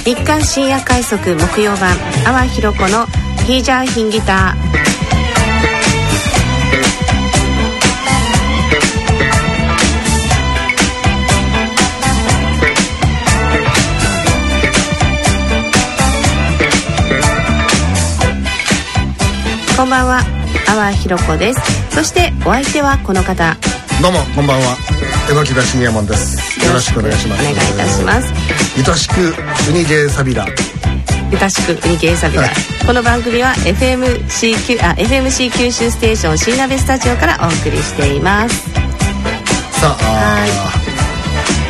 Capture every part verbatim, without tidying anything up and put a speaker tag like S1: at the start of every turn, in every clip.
S1: 日刊深夜快速木曜版、阿波ひろ子のヒージャーヒンギター。こんばんは、阿波ひろ子です。そしてお相手はこの方。
S2: どうもこんばんは、榎田信也門です。よろしくお願いします。
S1: お願いいたします。
S2: 愛しくウニゲーサビラ、
S1: 愛しくウニゲーサビラ、はい、この番組は エフエムシー あ エフエムシー 九州ステーション新鍋スタジオからお送りしています。
S2: さあ、はい、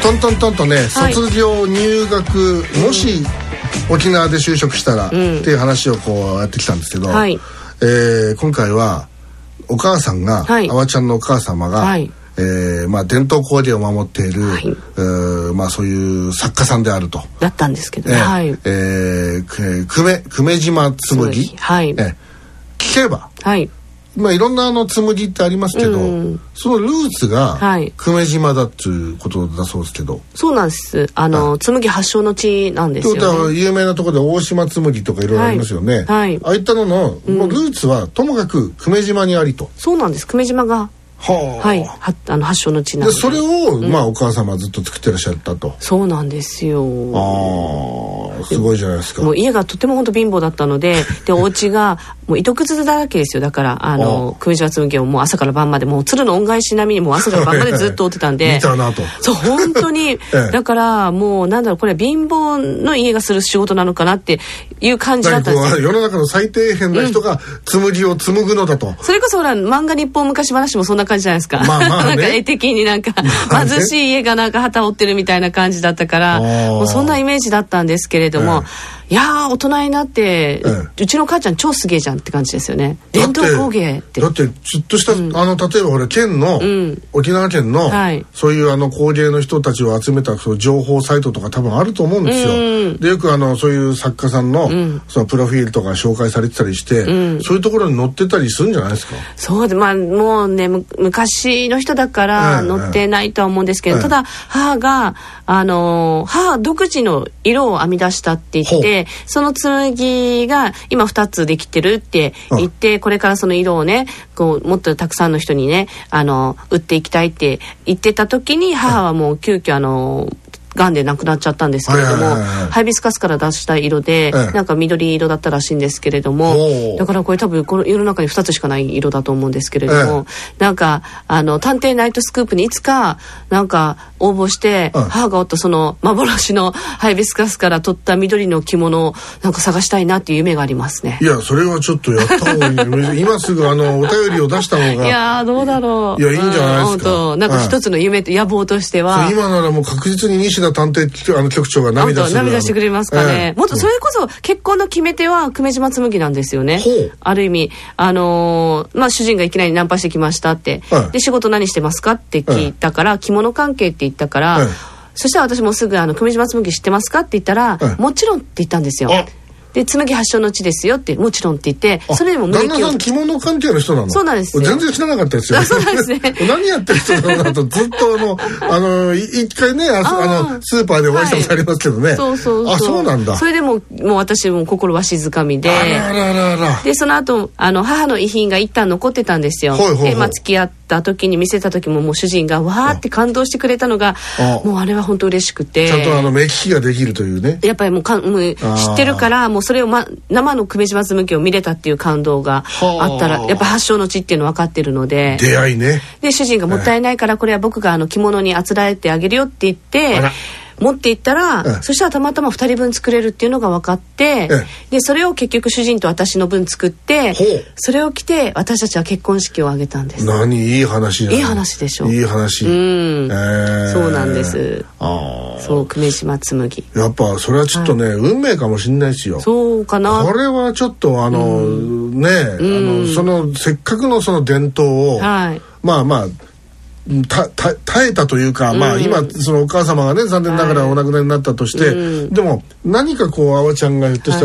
S2: トントントンとね、卒業入学、もし沖縄で就職したら、うん、っていう話をこうやってきたんですけど、はい、えー、今回はお母さんが、はい、あわちゃんのお母様が、はい、えーまあ、伝統工芸を守っている、はい、えーまあ、そういう作家さんであると
S1: だったんですけどね、えーはい、
S2: えー、久米久米島紬、はい、えー、聞けば、はい、まあ、いろんなあの紬ってありますけど、うん、そのルーツが久米島だっていうことだそうですけど、
S1: そうなんです。あの、はい、紬発祥の地なんですよね。ということは有
S2: 名なところで大島紬とかいろいろありますよね、はいはい、ああいったのの、うん、もうルーツはともかく久米島にありと。
S1: そうなんです。久米島がはあ、はい、はあの発祥の地なんで、
S2: でそれを、うん、まあ、お母様はずっと作ってらっしゃったと。
S1: そうなんですよ。
S2: ああ、すごいじゃないですか。
S1: もう家がとても本当貧乏だったので、でお家がもう糸くずだらけですよ。だからあの久米島紬をもう朝から晩までもう鶴の恩返し並みにもう朝から晩までずっと追ってたんで
S2: 見たなと。
S1: そう本当に、ええ、だからもうなんだろう、これは貧乏の家がする仕事なのかなっていう感じだったんですよ。
S2: 世の中の最底辺な人が紬を紡ぐのだと、うん、
S1: それこそほら漫画日本昔話もそんな感じじゃないですか。まあまあね、なんか絵的になんか、まあね、貧しい家がなんか旗を折ってるみたいな感じだったから、もうそんなイメージだったんですけれども、ええ、いやー大人になって、ええ、うちの母ちゃん超すげえじゃんって感じですよね。伝統工芸って
S2: だってちょっとした、うん、あの例えばほら県の、うん、沖縄県の、はい、そういうあの工芸の人たちを集めたその情報サイトとか多分あると思うんですよ、うん、でよくあのそういう作家さんの、うん、そのプロフィールとか紹介されてたりして、うん、そういうところに載ってたりするんじゃないですか。
S1: そうで、まあもうね昔の人だから載ってないとは思うんですけど、ええ、ただ母があの母独自の色を編み出したって言って、その紬が今ふたつできてるって言って、これからその色をねこうもっとたくさんの人にねあの売っていきたいって言ってた時に、母はもう急遽あのがんで亡くなっちゃったんですけれども、はいはいはいはい、ハイビスカスから出した色で、ええ、なんか緑色だったらしいんですけれども、だからこれ多分この世の中にふたつしかない色だと思うんですけれども、ええ、なんかあの探偵ナイトスクープにいつかなんか応募して、ええ、母がおったその幻のハイビスカスから取った緑の着物をなんか探したいなっていう夢がありますね。
S2: いやそれはちょっとやった方がいい今すぐあのお便りを出した方が
S1: いやどうだろう。
S2: いやいいんじゃないですか。
S1: なんか一つの夢と野望としては、
S2: 今ならもう確実に西田探偵あの局長が涙する
S1: 涙してくれますかね、えー、もっとそれこそ結婚の決め手は久米島紬なんですよね。ある意味あのー、まあ主人がいきなりナンパしてきましたって、えー、で仕事何してますかって聞いたから、えー、着物関係って言ったから、えー、そしたら私もすぐあの久米島紬知ってますかって言ったら、えー、もちろんって言ったんですよ。で紬発祥の地ですよってもちろんって言って、それでも
S2: 旦那さん着物関係の人なの。
S1: そうなんです、ね、
S2: 全然知らなかったですよ。
S1: そうなんですね
S2: 何やってる人なのだとずっとあのあの一回ね あ, あのスーパーでお会いしたことありますけどね、はい、そうそうそう、あそうなんだ。
S1: それでももう私も心は静かみで、
S2: あらららら
S1: でその後あの母の遺品が一旦残ってたんですよ。ほいほいほいで、まあ、付き合った時に見せた時ももう主人がわーって感動してくれたのがもうあれは本当嬉しくて、
S2: ちゃんとあの目利きができるというね、
S1: やっぱりもうかもう知ってるからもうそれを、ま、生の久米島紬を見れたっていう感動があったらやっぱ発祥の地っていうの分かってるので、
S2: 出会いね。
S1: で主人がもったいないからこれは僕があの着物にあつらえてあげるよって言って持って行ったら、ええ、そしたらたまたまふたりぶん作れるっていうのが分かって、ええ、でそれを結局主人と私の分作ってそれを着て私たちは結婚式を挙げたんです。
S2: 何いい話だ、ね、
S1: いい話でしょ。
S2: いい話、うん、
S1: えー、そうなんです。あそう久米島紬
S2: やっぱそれはちょっとね、はい、運命かもしれないですよ。
S1: そうかな。
S2: これはちょっとあの、うん、ね、うん、あのそのせっかくのその伝統を、はい、まあまあたた耐えたというか、うん、まあ今そのお母様がね残念ながらお亡くなりになったとして、はい、でも何かこうあわちゃんがひょっとしたら、はい、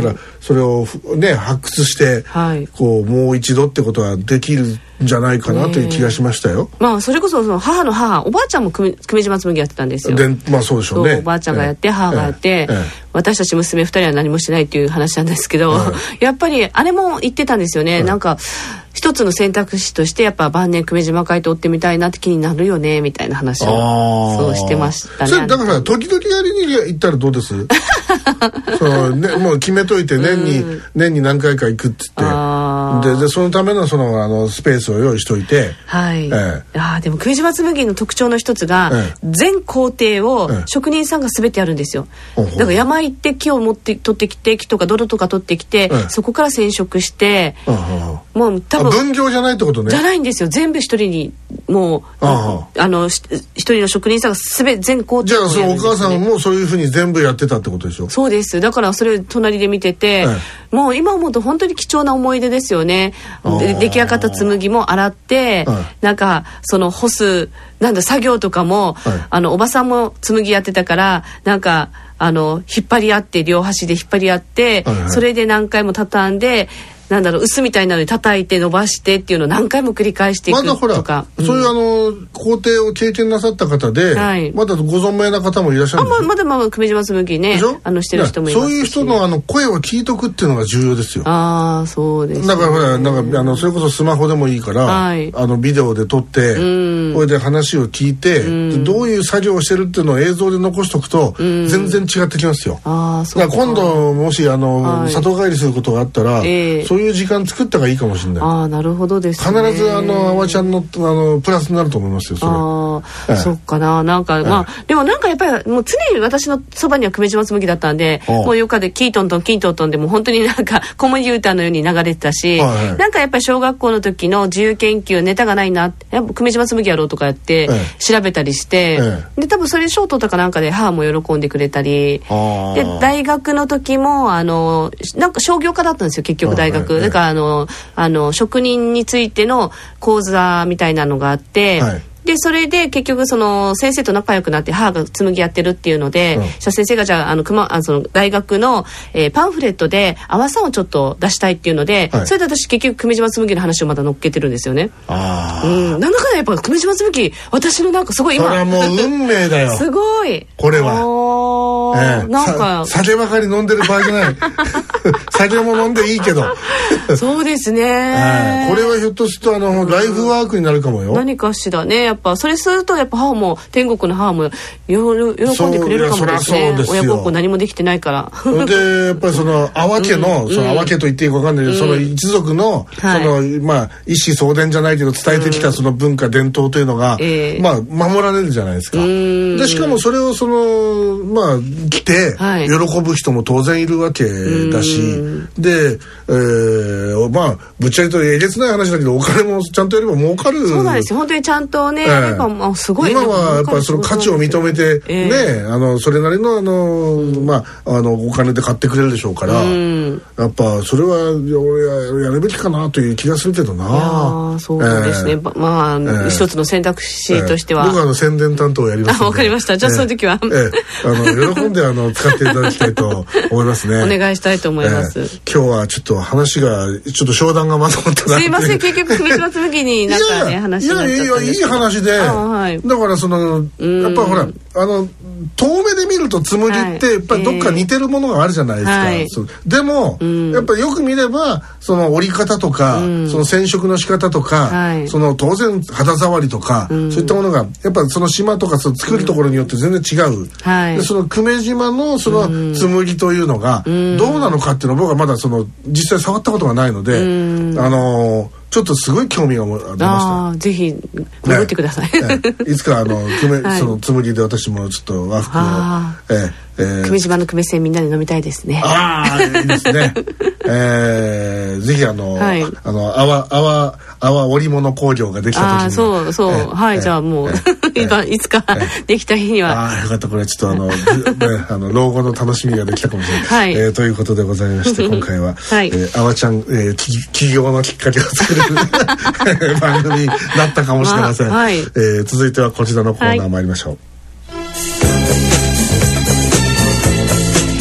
S2: それをね発掘して、はい、こうもう一度ってことはできるんじゃないかなという気がしましたよ。
S1: まあそれこそその母の母おばあちゃんも久米島紬やってたんですよ。
S2: でまあそうでしょうね。
S1: おばあちゃんがやって、えー、母がやって、えーえー、私たち娘ふたりは何もしてないっていう話なんですけど、えー、やっぱりあれも言ってたんですよね、えー、なんか一つの選択肢としてやっぱ晩年久米島海斗追ってみたいなって気になるよねみたいな話をそうしてましたね。
S2: それだから時々やりに行ったらどうですそう、ね、もう決めといて年に、うん、年に何回か行くっつってででそのためのそのあのスペースを用意しといて、
S1: はい、えー、あでも久米島紬の特徴の一つが、えー、全工程を職人さんが全てやるんですよ、えー、だから山行って木を持って取ってきて木とか泥とか取ってきて、えー、そこから染色して、えー、もう多分
S2: 分業じゃないってことね。
S1: じゃないんですよ。全部一人にもうああの一人の職人さんが全全工程
S2: じゃあそのお母さんもそういうふうに全部やってたってことでしょ。
S1: そうです。だからそれ隣で見てて、ええ、もう今思うと本当に貴重な思い出ですよね。で出来上がった紬も洗って、ええ、なんかその干すなんだ作業とかも、ええ、あのおばさんも紬やってたからなんかあの引っ張り合って両端で引っ張り合って、はいはい、それで何回も畳んでなんだろう臼みたいなのに叩いて伸ばしてっていうのを何回も繰り返していくとか。まだほら、
S2: うん、そういうあの工程を経験なさった方で、はい、まだご存命な方もいらっしゃるんですよ。
S1: あ、ま、まだまだ久米島紬ねあのしてる人もいますし、
S2: そういう人のあの声を聞いとくっていうのが重要ですよ。
S1: ああそうです、ね、
S2: だからほらなんかあのそれこそスマホでもいいから、はい、あのビデオで撮ってこれで話を聞いてどういう作業をしてるっていうのを映像で残しとくと全然違ってきますよ。あそうか。だから今度もしあの、はい、里帰りすることがあったら、えー、そういう時間作ってがいいかもしれない。
S1: ああなるほどですね。
S2: 必ずあのあわちゃんのあのプラスになると思いますよそれ。
S1: ああ、ええ、そっかななんか、ええ、まあでもなんかやっぱりもう常に私のそばには久米島紬だったんでもうよかでキートントンキートントンでもう本当になんか子守歌のように流れてたし、はいはい、なんかやっぱり小学校の時の自由研究ネタがないなやっぱ久米島紬やろうとかやって、ええ、調べたりして、ええ、で多分それ賞取ったかなんかで母も喜んでくれたりで大学の時もあのなんか商業科だったんですよ結局大学、はいはい、だからあのあの職人についての講座みたいなのがあって、はい、でそれで結局その先生と仲良くなって母が紬やってるっていうので、うん、先生がじゃああの熊あその大学の、えー、パンフレットで阿波さんをちょっと出したいっていうので、はい、それで私結局久米島紬の話をまだ乗っけてるんですよね。あ、うん、なんだかんだやっぱ久米島紬私のなんかすごい今
S2: それはもう運命だよ
S1: すごい
S2: これは、えー、なんか酒ばかり飲んでる場合じゃない酒も飲んでいいけど
S1: そうですね、
S2: えー、これはひょっとするとあの、うん、ライフワークになるかもよ。
S1: 何かしらねやっぱそれするとやっぱ母も天国の母もよ喜んでくれるかもですね。親孝行何もできてないから
S2: でやっぱりその阿波家の、うん、その阿波家と言っていいか分かんないけど、うん、その一族の、はい、そのまあ一子相伝じゃないけど伝えてきたその文化、うん、伝統というのが、えー、まあ守られるじゃないですか。でしかもそれをそのまあ来て喜ぶ人も当然いるわけだし、で、えー、まあぶっちゃけとえげつない話だけどお金もちゃんとやれば儲かる。そうなんですよ
S1: 本当にちゃんとね、えー、やればまあすごい
S2: 今はやっぱりその価値を認めて、えー、ねあのそれなりのあの、うん、まああのお金で買ってくれるでしょうから、うん、やっぱそれは俺やるべきかなという気がするけどな。
S1: いやそうですね、えー、まあ、えー、一つの選択肢としては、
S2: えー、僕はあの宣伝担当をやりますので。
S1: あわかりました。じゃあその時は、えー、
S2: あの喜んであの使っていただきたいと思いますね
S1: お願いしたいと思います、えー、
S2: 今日はちょっと話がちょっと商談がまとまったな。
S1: すいません結局久米島紬になんかね話になっちゃったんですけど。いやいやいい話で、はい、だからそのやっぱほらあの遠目で見ると紬ってやっぱりどっか似てるものがあるじゃないですか、はい、でも、うん、やっぱりよく見ればその折り方とか、うん、その染色の仕方とか、はい、その当然肌触りとか、うん、そういったものがやっぱその島とかその作るところによって全然違う、うんはい、でその久米島のその紬というのがどうなのかっていうのを僕はまだその実際触ったことがないので、うん、あのーちょっとすごい興味が出ました。 あぜひ潜ってください、
S2: ねね、いつかあの久米、はい、その紬で私もちょっと和服を
S1: ええー、久米島の久米線みんなで飲みたいですね。
S2: ああいいですねえー、ぜひあの、はい、あのあわあわあわ織物工業ができた時に
S1: あそうそう、えー、はい、えー、じゃあもう、えー、今いつか、えー、できた日には
S2: ああよかったこれちょっとあの、ね、あの老後の楽しみができたかもしれない、はいえー、ということでございまして今回は、はいえー、あわちゃん、えー、起業のきっかけを作る番組になったかもしれません、まあはいえー、続いてはこちらのコーナー参りましょう、はい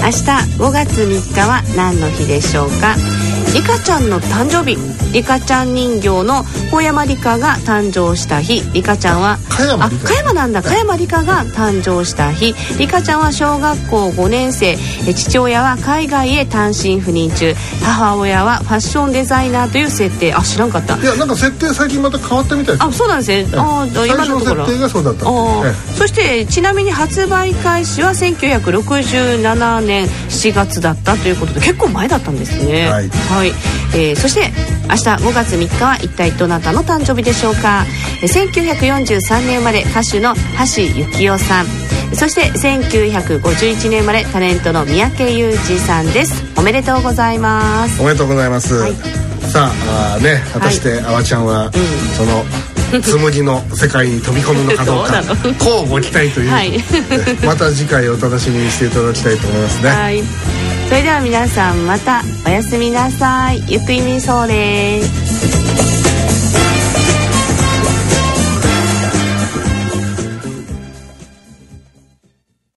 S1: 明日ごがつみっかは何の日でしょうか。リカちゃんの誕生日、リカちゃん人形の小山リカが誕生した日。リカちゃんは
S2: 加山リカ、
S1: あ、加山なんだ。加山リカが誕生した日。リカちゃんは小学校ごねんせい、え父親は海外へ単身赴任中、母親はファッションデザイナーという設定。あ、知らんかった。
S2: いや、なんか設定最近また変わったみたいです。
S1: あ、そうなんですね。あ、
S2: 最初の設定がそうだったんです。
S1: そしてちなみに発売開始はせんきゅうひゃくろくじゅうななねんしちがつだったということで、結構前だったんですね。
S2: はい、
S1: はい。えー、そして明日ごがつみっかは一体どなたの誕生日でしょうか。せんきゅうひゃくよんじゅうさんねん生まれ、歌手の橋幸夫さん。そしてせんきゅうひゃくごじゅういちねん生まれ、タレントの三宅裕司さんです。おめでとうございます。
S2: おめでとうございます。はい、さあ、あね、果たしてあわちゃんは、はい、その紬の世界に飛び込むのかどうかこうご期待という、はい、また次回お楽しみにしていただきたいと思いますね。
S1: はい、それでは皆さんまたおやすみなさい。ゆくゆみそうです。